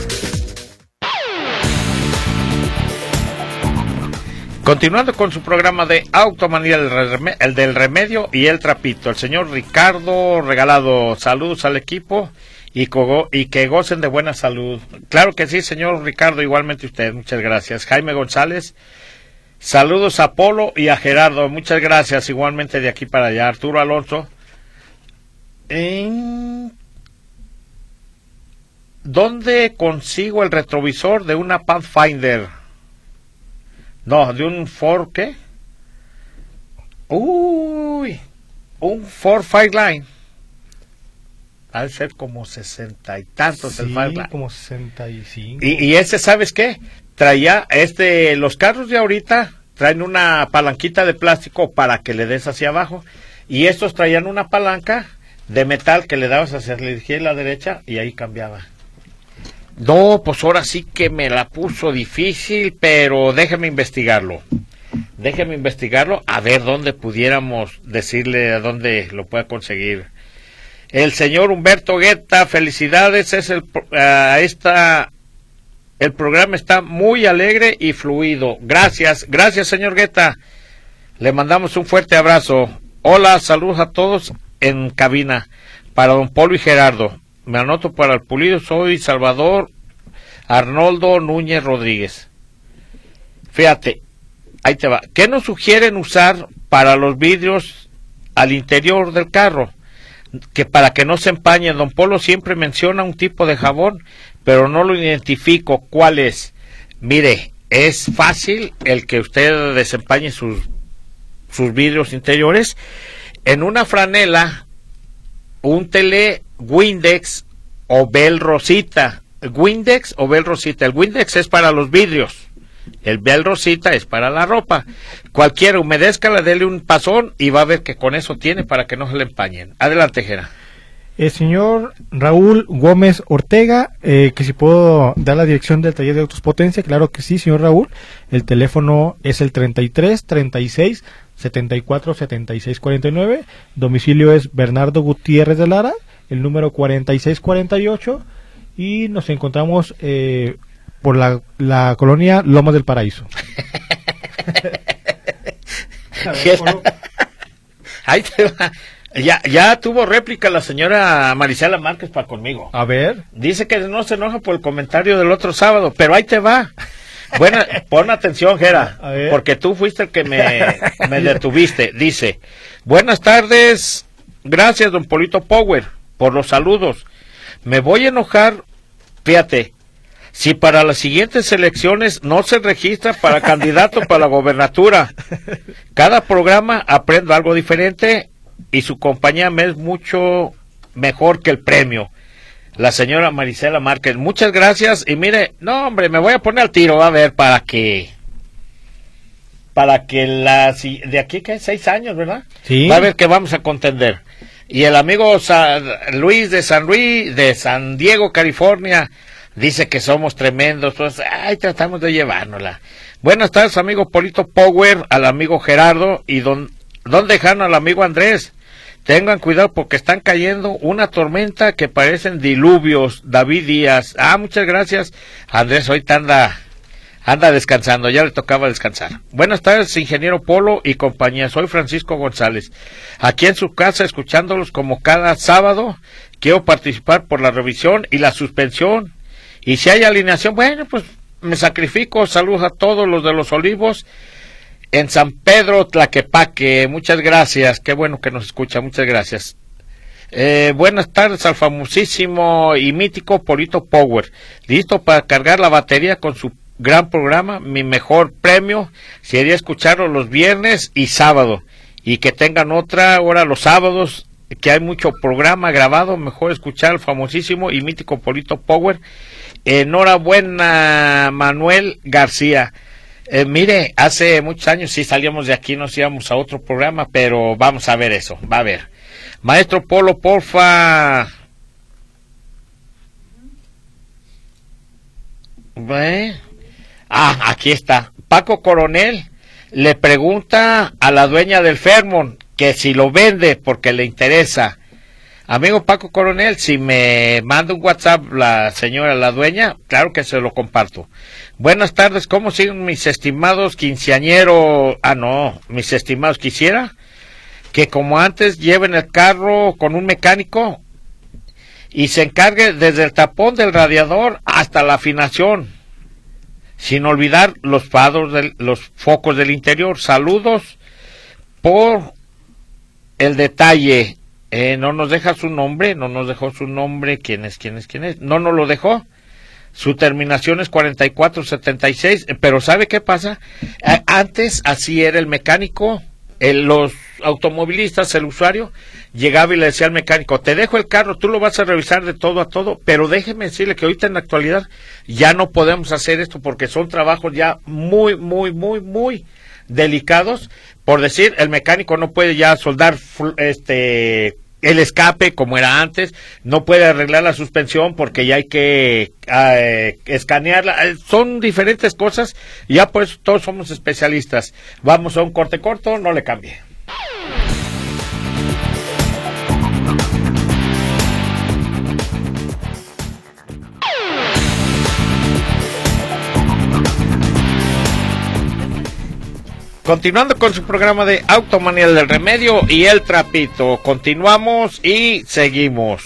Continuando con su programa de Automanía, el, rem- el del remedio y el trapito, el señor Ricardo Regalado, saludos al equipo y, co- y que gocen de buena salud. Claro que sí, señor Ricardo, igualmente usted, muchas gracias. Jaime González, saludos a Polo y a Gerardo, muchas gracias, igualmente de aquí para allá. Arturo Alonso, ¿en dónde consigo el retrovisor de una Pathfinder? No, de un Ford, ¿qué? Uy, un Ford Fireline. Ha de ser como sesenta y tantos Sí, el Fireline. como sesenta y cinco. Y, y ese, ¿sabes qué? Traía, este, los carros de ahorita traen una palanquita de plástico para que le des hacia abajo, y estos traían una palanca de metal que le dabas hacia la izquierda y la derecha y ahí cambiaba. No, pues ahora sí que me la puso difícil, pero déjeme investigarlo. Déjeme investigarlo a ver dónde pudiéramos decirle a dónde lo pueda conseguir. El señor Humberto Guetta, felicidades, es el uh, esta el programa está muy alegre y fluido. Gracias, gracias señor Guetta. Le mandamos un fuerte abrazo. Hola, saludos a todos en cabina. Para don Polo y Gerardo. Me anoto para el pulido, soy Salvador Arnoldo Núñez Rodríguez. Fíjate, ahí te va. ¿Qué nos sugieren usar para los vidrios al interior del carro? Que para que no se empañen. Don Polo siempre menciona un tipo de jabón, pero no lo identifico. ¿Cuál es? Mire, es fácil el que usted desempañe sus, sus vidrios interiores en una franela, un tele Windex o Bel Rosita. Windex o Bel Rosita. El Windex es para los vidrios, el Bel Rosita es para la ropa. Cualquiera, humedézcala, dele un pasón y va a ver que con eso tiene para que no se le empañen. Adelante, Gera. El señor Raúl Gómez Ortega, eh, que si puedo dar la dirección del taller de Autos Potencia. Claro que sí, señor Raúl. El teléfono es el treinta y tres, treinta y seis, setenta y cuatro, setenta y seis cuarenta y nueve. Domicilio es Bernardo Gutiérrez de Lara, el número cuarenta y seis cuarenta y ocho. Y nos encontramos eh, por la, la colonia Lomas del Paraíso. ver, ahí te va. Ya, ya tuvo réplica la señora Marisela Márquez para conmigo. A ver. Dice que no se enoja por el comentario del otro sábado, pero ahí te va. Bueno, pon atención, Gera, porque tú fuiste el que me, me detuviste. Dice, buenas tardes, gracias, don Polito Power, por los saludos. Me voy a enojar, fíjate, si para las siguientes elecciones no se registra para candidato para la gobernatura. Cada programa aprendo algo diferente y su compañía me es mucho mejor que el premio. La señora Marisela Márquez, muchas gracias. Y mire, no hombre, me voy a poner al tiro, a ver, para que para que la de aquí que seis años, ¿verdad? Sí. Va a ver que vamos a contender. Y el amigo Sa, Luis de San Luis, de San Diego, California, dice que somos tremendos, pues ay, tratamos de llevárnosla. Buenas tardes, amigo Polito Power, al amigo Gerardo, y don, ¿dónde dejaron al amigo Andrés? Tengan cuidado porque están cayendo una tormenta que parecen diluvios. David Díaz. Ah, muchas gracias. Andrés, ahorita anda, anda descansando, ya le tocaba descansar. Buenas tardes, ingeniero Polo y compañía. Soy Francisco González. Aquí en su casa, escuchándolos como cada sábado. Quiero participar por la revisión y la suspensión. Y si hay alineación, bueno, pues me sacrifico. Saludos a todos los de los Olivos en San Pedro Tlaquepaque. Muchas gracias, qué bueno que nos escucha, muchas gracias. Eh, buenas tardes al famosísimo y mítico Polito Power, listo para cargar la batería con su gran programa. Mi mejor premio sería escucharlo los viernes y sábado, y que tengan otra hora los sábados, que hay mucho programa grabado. Mejor escuchar al famosísimo y mítico Polito Power. Enhorabuena, Manuel García. Eh, mire, hace muchos años sí salíamos de aquí, nos íbamos a otro programa, pero vamos a ver eso, va a ver. Maestro Polo, porfa. ¿Eh? Ah, aquí está. Paco Coronel le pregunta a la dueña del Fairmont que si lo vende porque le interesa. Amigo Paco Coronel, si me manda un WhatsApp la señora, la dueña, claro que se lo comparto. Buenas tardes, ¿cómo siguen mis estimados quinceañeros? Ah, no, mis estimados, quisiera que como antes lleven el carro con un mecánico y se encargue desde el tapón del radiador hasta la afinación, sin olvidar los faros, de, los focos del interior. Saludos por el detalle. Eh, no nos deja su nombre, no nos dejó su nombre. ¿Quién es, quién es, quién es? No nos lo dejó. Su terminación es cuarenta y cuatro setenta y seis, pero ¿sabe qué pasa? Eh, antes así era el mecánico, el, los automovilistas, el usuario, llegaba y le decía al mecánico, te dejo el carro, tú lo vas a revisar de todo a todo, pero déjeme decirle que ahorita en la actualidad ya no podemos hacer esto porque son trabajos ya muy, muy, muy, muy delicados. Por decir, el mecánico no puede ya soldar este el escape como era antes, no puede arreglar la suspensión porque ya hay que eh, escanearla. Son diferentes cosas, ya pues todos somos especialistas. Vamos a un corte corto, no le cambie. Continuando con su programa de Automanía del Remedio y el Trapito, continuamos y seguimos.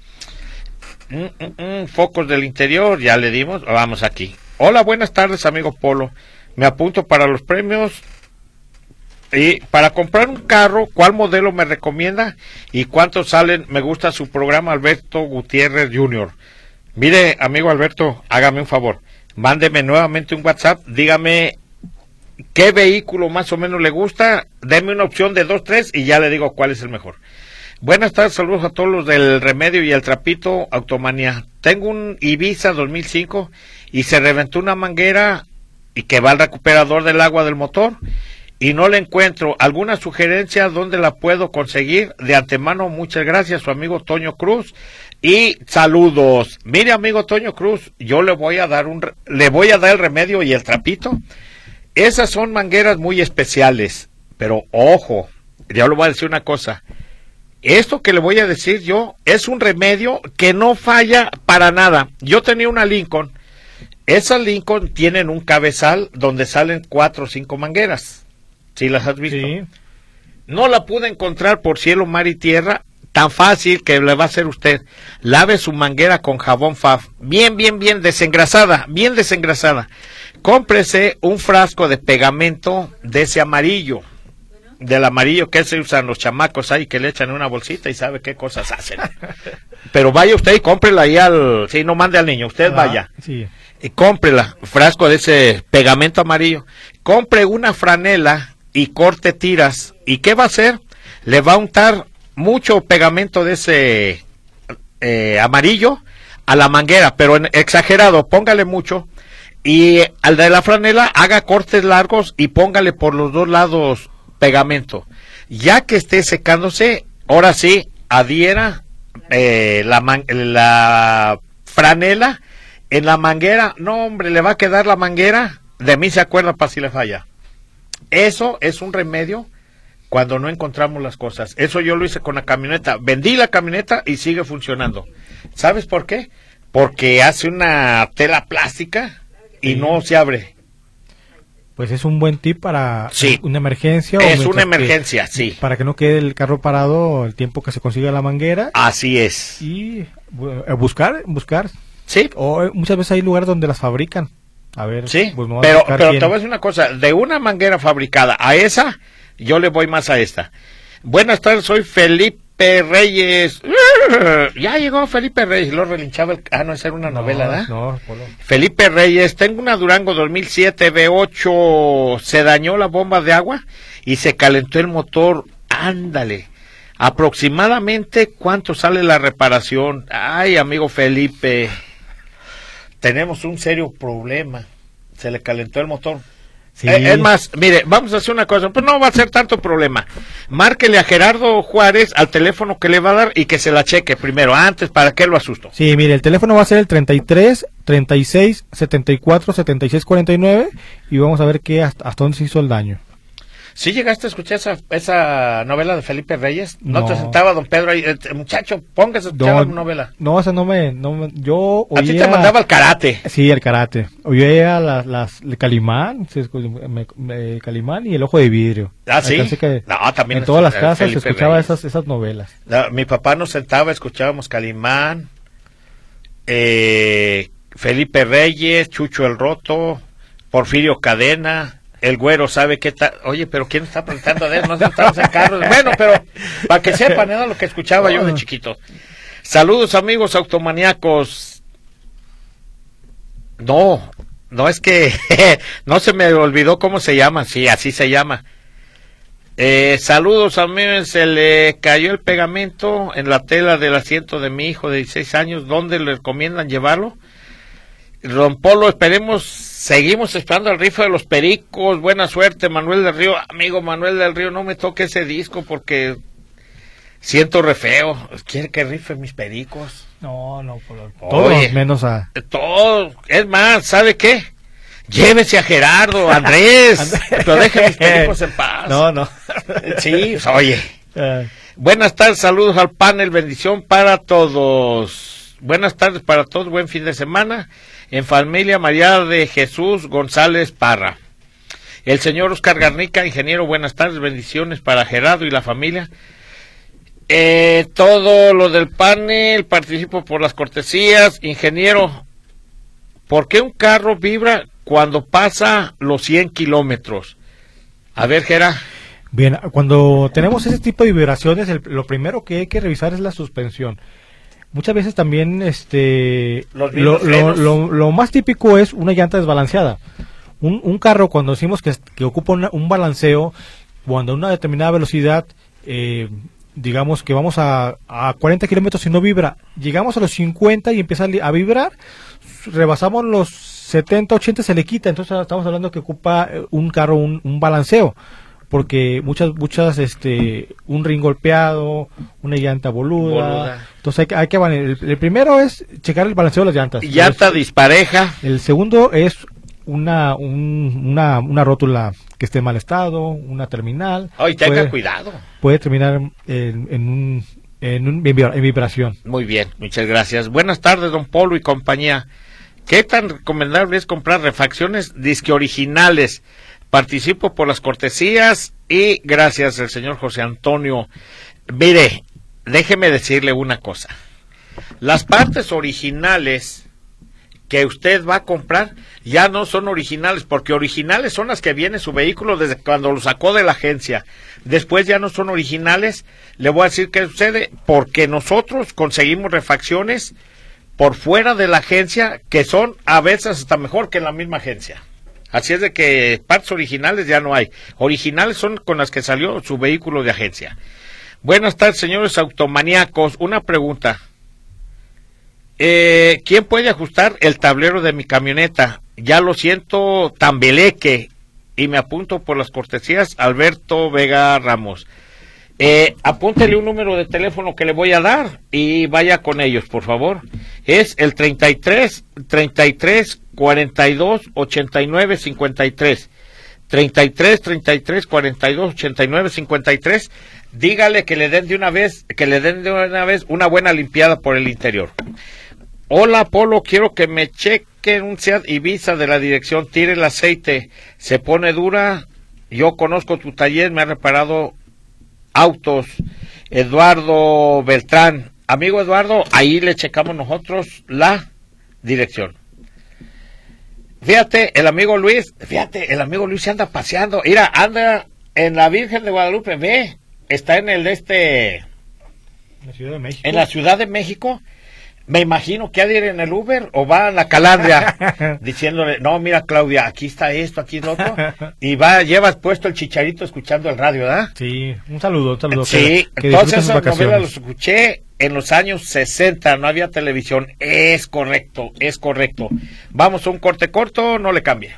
Mm, mm, mm, focos del interior, ya le dimos, vamos aquí. Hola, buenas tardes, amigo Polo. Me apunto para los premios y para comprar un carro. ¿Cuál modelo me recomienda y cuántos salen? Me gusta su programa, Alberto Gutiérrez junior Mire, amigo Alberto, hágame un favor, mándeme nuevamente un WhatsApp, dígame qué vehículo más o menos le gusta, deme una opción de dos, tres y ya le digo cuál es el mejor. Buenas tardes, saludos a todos los del Remedio y el Trapito, Automanía. Tengo un Ibiza dos mil cinco y se reventó una manguera y que va al recuperador del agua del motor y no le encuentro. ¿Alguna sugerencia dónde la puedo conseguir? De antemano, muchas gracias, su amigo Toño Cruz. Y saludos. Mire, amigo Toño Cruz, yo le voy a dar un le voy a dar el Remedio y el Trapito. Esas son mangueras muy especiales, pero ojo, ya le voy a decir una cosa. Esto que le voy a decir yo es un remedio que no falla para nada. Yo tenía una Lincoln. Esas Lincoln tienen un cabezal donde salen cuatro o cinco mangueras. ¿Sí las has visto? Sí. No la pude encontrar por cielo, mar y tierra. Tan fácil que le va a hacer usted. Lave su manguera con jabón Faf. Bien, bien, bien desengrasada. Bien desengrasada. Cómprese un frasco de pegamento de ese amarillo. Del amarillo que se usan los chamacos ahí, que le echan en una bolsita y sabe qué cosas hacen. Pero vaya usted y cómprela ahí al... Sí, no mande al niño, usted ah, vaya. Sí. Y cómprela, frasco de ese pegamento amarillo. Compre una franela y corte tiras. ¿Y qué va a hacer? le va a untar mucho pegamento de ese eh, amarillo a la manguera, pero en exagerado, póngale mucho, y al de la franela haga cortes largos y póngale por los dos lados pegamento. Ya que esté secándose, ahora sí, adhiera eh, la, man la franela en la manguera. No, hombre, le va a quedar la manguera, de mí se acuerda para si le falla. Eso es un remedio cuando no encontramos las cosas. Eso yo lo hice con la camioneta. Vendí la camioneta y sigue funcionando. ¿Sabes por qué? Porque hace una tela plástica y sí. no se abre. Pues es un buen tip para sí. una emergencia. Es una emergencia, que, sí. Para que no quede el carro parado el tiempo que se consiga la manguera. Así es. Y buscar, buscar. Sí. O muchas veces hay lugares donde las fabrican. A ver. Sí, pues pero, pero te voy a decir una cosa. De una manguera fabricada a esa, yo le voy más a esta. Buenas tardes, soy Felipe Reyes. Ya llegó Felipe Reyes, lo relinchaba el... Ah, no, esa era una no, novela, ¿verdad? No, Polo. Felipe Reyes, tengo una Durango dos mil siete V ocho, se dañó la bomba de agua y se calentó el motor. Ándale. Aproximadamente, ¿cuánto sale la reparación? Ay, amigo Felipe, tenemos un serio problema. Se le calentó el motor. Sí. Eh, es más, mire, vamos a hacer una cosa, pues no va a ser tanto problema. Márquele a Gerardo Juárez al teléfono que le va a dar y que se la cheque primero, antes, ¿para qué lo asusto? Sí, mire, el teléfono va a ser el treinta y tres, treinta y seis, setenta y cuatro, setenta y seis, cuarenta y nueve y vamos a ver qué hasta, hasta dónde se hizo el daño. ¿Sí llegaste a escuchar esa, esa novela de Felipe Reyes? ¿No, no te sentaba don Pedro ahí? Eh, muchacho, póngase a escuchar alguna novela. No, esa no me, no me... Yo oía... A ti te mandaba el karate. Sí, el karate. Oía las, las, el Calimán, me, me, Calimán y El Ojo de Vidrio. Ah, ¿sí? Que no, también en todas las casas Felipe se escuchaba Reyes. esas, esas novelas. No, mi papá nos sentaba, escuchábamos Calimán, eh, Felipe Reyes, Chucho el Roto, Porfirio Cadena... El güero sabe qué tal. Oye, pero ¿quién está preguntando de él? No sé, estamos en carros. Bueno, pero para que sepan, era lo que escuchaba yo de chiquito. Saludos, amigos automaníacos. No, no es que no se me olvidó cómo se llama. Sí, así se llama. Eh, saludos, amigos. Se le cayó el pegamento en la tela del asiento de mi hijo de dieciséis años. ¿Dónde le recomiendan llevarlo? Don Polo, esperemos, seguimos esperando el rifa de los pericos. Buena suerte, Manuel del Río. Amigo Manuel del Río, no me toque ese disco porque siento re feo. ¿Quiere que rife mis pericos? No, no, Polo. Todos menos a... Todos. Es más, ¿sabe qué? Llévese a Gerardo, Andrés. Pero deje mis pericos en paz. No, no. Sí, oye. Uh. Buenas tardes, saludos al panel, bendición para todos. Buenas tardes para todos, buen fin de semana. En familia María de Jesús González Parra. El señor Oscar Garnica, ingeniero, buenas tardes, bendiciones para Gerardo y la familia. Eh, todo lo del panel, participo por las cortesías. Ingeniero, ¿por qué un carro vibra cuando pasa los cien kilómetros? A ver, Gerardo. Bien, cuando tenemos ese tipo de vibraciones, el, lo primero que hay que revisar es la suspensión. Muchas veces también este lo, lo, lo, lo más típico es una llanta desbalanceada. Un, un carro, cuando decimos que, que ocupa una, un balanceo, cuando a una determinada velocidad, eh, digamos que vamos a, a cuarenta kilómetros y no vibra, llegamos a los cincuenta y empieza a vibrar, rebasamos los setenta, ochenta, se le quita. Entonces estamos hablando que ocupa un carro un, un balanceo. Porque muchas, muchas, este, un ring golpeado, una llanta boluda. boluda. Entonces hay que, hay que el, el primero es checar el balanceo de las llantas. Llanta el, dispareja. El segundo es una, un, una, una rótula que esté en mal estado, una terminal. Ay, tenga puede, cuidado. Puede terminar en, en un, en un, en vibración. Muy bien, muchas gracias. Buenas tardes, don Polo y compañía. ¿Qué tan recomendable es comprar refacciones disque originales? Participo por las cortesías y gracias al señor José Antonio. Mire, déjeme decirle una cosa. Las partes originales que usted va a comprar ya no son originales, porque originales son las que viene su vehículo desde cuando lo sacó de la agencia. Después ya no son originales. Le voy a decir qué sucede, porque nosotros conseguimos refacciones por fuera de la agencia que son a veces hasta mejor que en la misma agencia. Así es de que partes originales ya no hay. Originales son con las que salió su vehículo de agencia. Buenas tardes, señores automaníacos. Una pregunta. Eh, ¿Quién puede ajustar el tablero de mi camioneta? Ya lo siento tambeleque. Y me apunto por las cortesías, Alberto Vega Ramos. Eh, apúntele un número de teléfono que le voy a dar y vaya con ellos, por favor. Es el treinta y tres, treinta y tres, cuarenta y dos, ochenta y nueve, cincuenta y tres. treinta y tres, treinta y tres, cuarenta y dos, ochenta y nueve, cincuenta y tres. Dígale que le den de una vez, que le den de una vez una buena limpiada por el interior. Hola, Polo, quiero que me chequen un Seat Ibiza de la dirección, tire el aceite, se pone dura. Yo conozco tu taller, me ha reparado autos. Eduardo Beltrán, amigo Eduardo, ahí le checamos nosotros la dirección. Fíjate, el amigo Luis, fíjate, el amigo Luis se anda paseando, mira, anda en la Virgen de Guadalupe, ve, está en el este, la Ciudad de México. En la Ciudad de México. Me imagino que ha de ir en el Uber o va a la Calandria diciéndole, no, mira Claudia, aquí está esto, aquí es lo otro, y va, llevas puesto el chicharito escuchando el radio, ¿verdad? Sí, un saludo, un saludo. Sí, que, que entonces esa novela los escuché en los años sesenta, no había televisión, es correcto, es correcto. Vamos a un corte corto, no le cambie.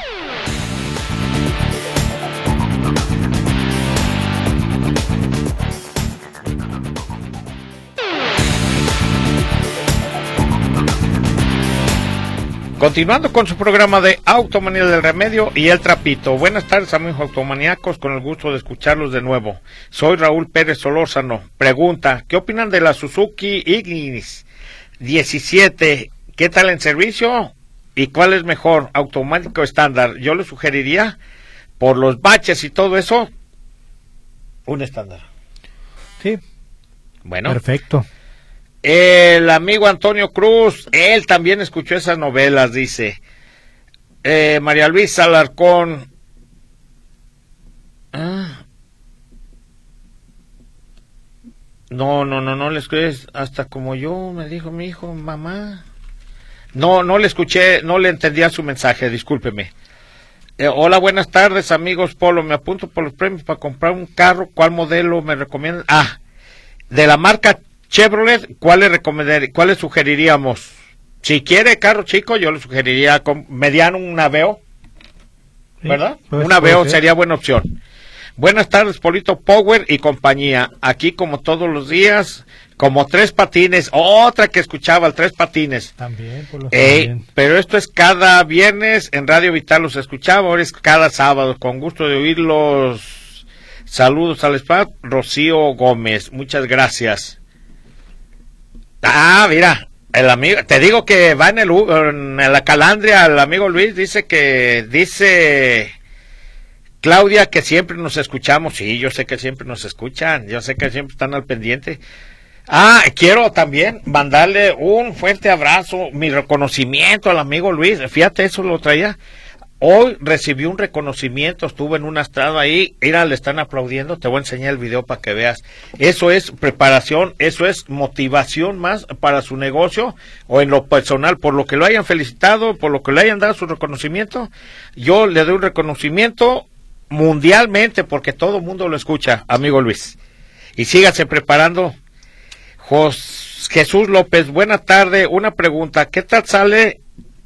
Continuando con su programa de Automanía del Remedio y el Trapito. Buenas tardes, amigos automaníacos, con el gusto de escucharlos de nuevo. Soy Raúl Pérez Solórzano. Pregunta, ¿qué opinan de la Suzuki Ignis diecisiete? ¿Qué tal en servicio? ¿Y cuál es mejor, automático o estándar? Yo le sugeriría, por los baches y todo eso, un estándar. Sí. Bueno. Perfecto. El amigo Antonio Cruz, él también escuchó esas novelas, dice. Eh, María Luisa Alarcón. Ah. No, no, no, no le escuché, hasta como yo, me dijo mi hijo, mamá. No, no le escuché, no le entendía su mensaje, discúlpeme. Eh, hola, buenas tardes, amigos Polo, me apunto por los premios para comprar un carro, ¿cuál modelo me recomiendan? Ah, de la marca Chevrolet, ¿cuál le recomendaría, cuál le sugeriríamos? Si quiere carro chico, yo le sugeriría con mediano un Aveo, ¿verdad? Sí, un Aveo sería buena opción. Buenas tardes, Polito Power y compañía. Aquí como todos los días, como Tres Patines, otra que escuchaba, el Tres Patines. También, por los eh, también. Pero esto es cada viernes, en Radio Vital los escuchaba, ahora es cada sábado, con gusto de oírlos. Saludos al spa, Rocío Gómez, muchas gracias. Ah, mira, el amigo, te digo que va en el en la Calandria, el amigo Luis dice que, dice Claudia que siempre nos escuchamos. Sí, yo sé que siempre nos escuchan, yo sé que siempre están al pendiente. Ah, quiero también mandarle un fuerte abrazo, mi reconocimiento al amigo Luis, fíjate, eso lo traía. Hoy recibí un reconocimiento, estuve en una estrada ahí, mira, le están aplaudiendo, te voy a enseñar el video para que veas. Eso es preparación, eso es motivación más para su negocio o en lo personal, por lo que lo hayan felicitado, por lo que le hayan dado su reconocimiento. Yo le doy un reconocimiento mundialmente porque todo el mundo lo escucha, amigo Luis. Y síganse preparando. Jos, Jesús López, buena tarde, una pregunta, ¿qué tal sale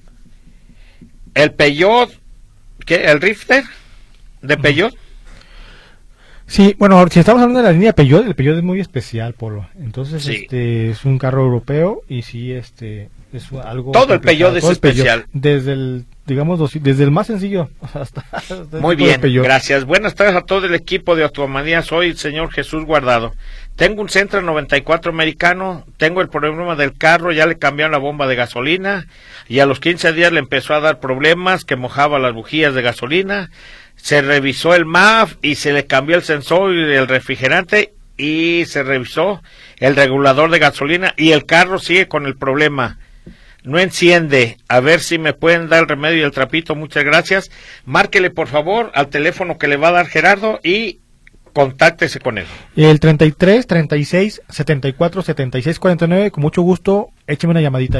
el Peugeot? ¿Qué? ¿El Rifter de Peugeot? Sí, bueno, si estamos hablando de la línea Peugeot, el Peugeot es muy especial, Polo. Entonces, sí. este es un carro europeo y sí, este es algo. Todo el Peugeot es especial. Peugeot, desde el, digamos, desde el más sencillo hasta. hasta muy bien, gracias. Buenas tardes a todo el equipo de Automanía. Soy el señor Jesús Guardado. Tengo un Sentra noventa y cuatro americano, tengo el problema del carro, ya le cambiaron la bomba de gasolina y a los quince días le empezó a dar problemas, que mojaba las bujías de gasolina, se revisó el M A F y se le cambió el sensor y el refrigerante y se revisó el regulador de gasolina y el carro sigue con el problema. No enciende, a ver si me pueden dar el remedio y el trapito, muchas gracias. Márquele por favor al teléfono que le va a dar Gerardo y contáctese con él. El treinta y tres, treinta y seis, setenta y cuatro, setenta y seis, cuarenta y nueve, con mucho gusto, écheme una llamadita ahí.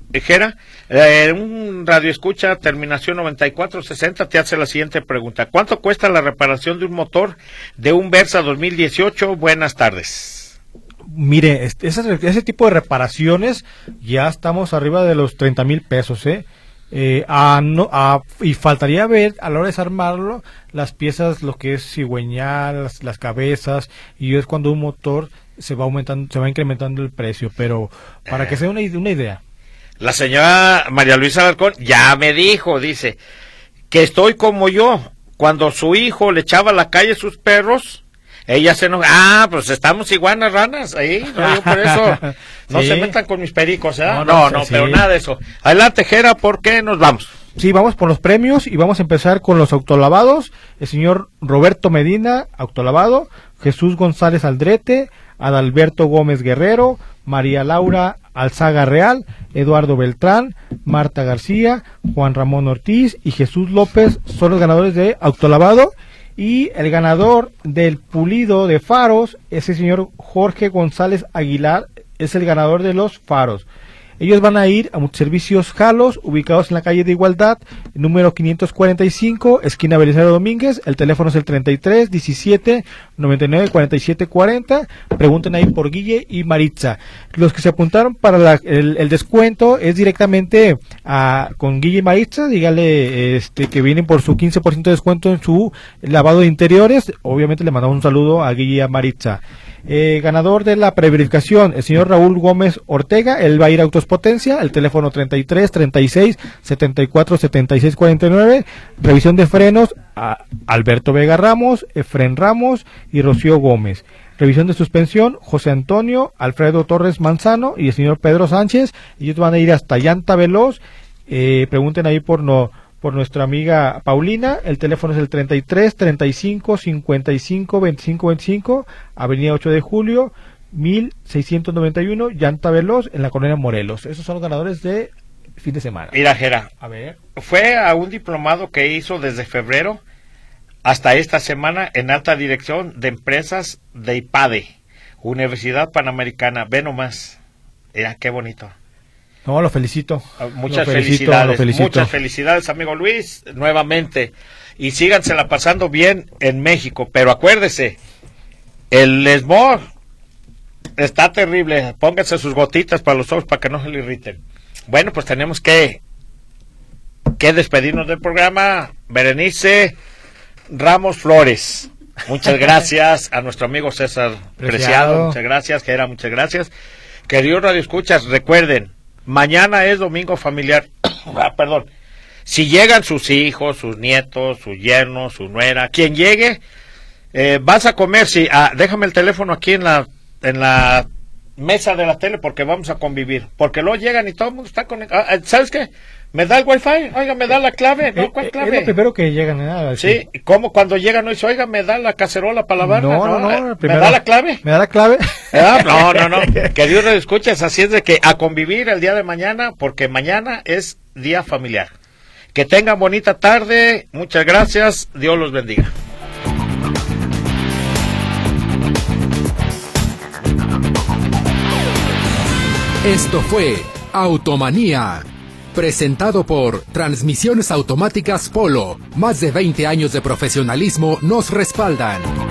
Jera, eh, un radio escucha, terminación noventa y cuatro sesenta, te hace la siguiente pregunta. ¿Cuánto cuesta la reparación de un motor de un Versa dos mil dieciocho? Buenas tardes. Mire, este, ese, ese tipo de reparaciones ya estamos arriba de los treinta mil pesos, ¿eh? Eh, a no, a, y faltaría ver a la hora de desarmarlo las piezas, lo que es cigüeñal, las, las cabezas, y es cuando un motor se va aumentando, se va incrementando el precio, pero para que sea una, una idea. La señora María Luisa Alarcón ya me dijo, dice, que estoy como yo, cuando su hijo le echaba a la calle sus perros, ella se nos... Ah, pues estamos iguanas ranas, ahí, no, yo por eso, no sí. se metan con mis pericos, ¿eh? No, no, no, no sí. pero nada de eso. Adelante, Jera, ¿por qué nos vamos? Sí, vamos por los premios y vamos a empezar con los autolavados. El señor Roberto Medina, autolavado, Jesús González Aldrete, Adalberto Gómez Guerrero, María Laura Alzaga Real, Eduardo Beltrán, Marta García, Juan Ramón Ortiz y Jesús López son los ganadores de autolavado. Y el ganador del pulido de faros es el señor Jorge González Aguilar, es el ganador de los faros. Ellos van a ir a Multiservicios Jalos, ubicados en la calle de Igualdad, número quinientos cuarenta y cinco, esquina Belisario Domínguez. El teléfono es el treinta y tres, diecisiete, noventa y nueve, cuarenta y siete, cuarenta. Pregunten ahí por Guille y Maritza. Los que se apuntaron para la, el, el descuento es directamente a, con Guille y Maritza. Dígale este, que vienen por su quince por ciento de descuento en su lavado de interiores. Obviamente le mandamos un saludo a Guille y a Maritza. Eh, ganador de la preverificación, el señor Raúl Gómez Ortega, él va a ir a Autos Potencia, el teléfono treinta y tres, treinta y seis, setenta y cuatro, setenta y seis, cuarenta y nueve. Revisión de frenos a Alberto Vega Ramos, Efren Ramos y Rocío Gómez. Revisión de suspensión, José Antonio, Alfredo Torres Manzano y el señor Pedro Sánchez. Ellos van a ir hasta Llanta Veloz. Eh, pregunten ahí por no por nuestra amiga Paulina. El teléfono es el treinta y tres, treinta y cinco, cincuenta y cinco, veinticinco, veinticinco, avenida ocho de julio, mil seiscientos noventa y uno, Llanta Veloz, en la colonia Morelos. Esos son los ganadores de fin de semana. Mira, Jera, a ver. Fue a un diplomado que hizo desde febrero hasta esta semana en alta dirección de empresas de I P A D E, Universidad Panamericana. Ve nomás, mira qué bonito. No, lo felicito. Muchas lo felicito, felicidades, lo felicito. muchas felicidades, amigo Luis, nuevamente. Y sígansela pasando bien en México, pero acuérdese, el smog está terrible. Pónganse sus gotitas para los ojos para que no se le irriten. Bueno, pues tenemos que, que despedirnos del programa. Berenice Ramos Flores, muchas gracias. A nuestro amigo César Preciado, Preciado muchas gracias. Gera, muchas gracias. Queridos radioescuchas, recuerden, mañana es domingo familiar. ah, perdón. Si llegan sus hijos, sus nietos, su yerno, su nuera, quien llegue, eh, vas a comer. Sí, ah, déjame el teléfono aquí en la en la mesa de la tele porque vamos a convivir. Porque luego llegan y todo el mundo está conectado. Ah, ¿sabes qué? ¿Me da el wifi? Oiga, ¿me da la clave? No, ¿cuál clave? Es lo primero que llegan. ¿eh? Sí, ¿cómo cuando llegan no dice, oiga, ¿me da la cacerola para lavar? No, no, no. ¿Me primero, da la clave? ¿Me da la clave? ¿Ah? No, no, no. Que Dios lo escuches. Así es de que a convivir el día de mañana, porque mañana es día familiar. Que tengan bonita tarde. Muchas gracias. Dios los bendiga. Esto fue Automanía, presentado por Transmisiones Automáticas Polo. Más de veinte años de profesionalismo nos respaldan.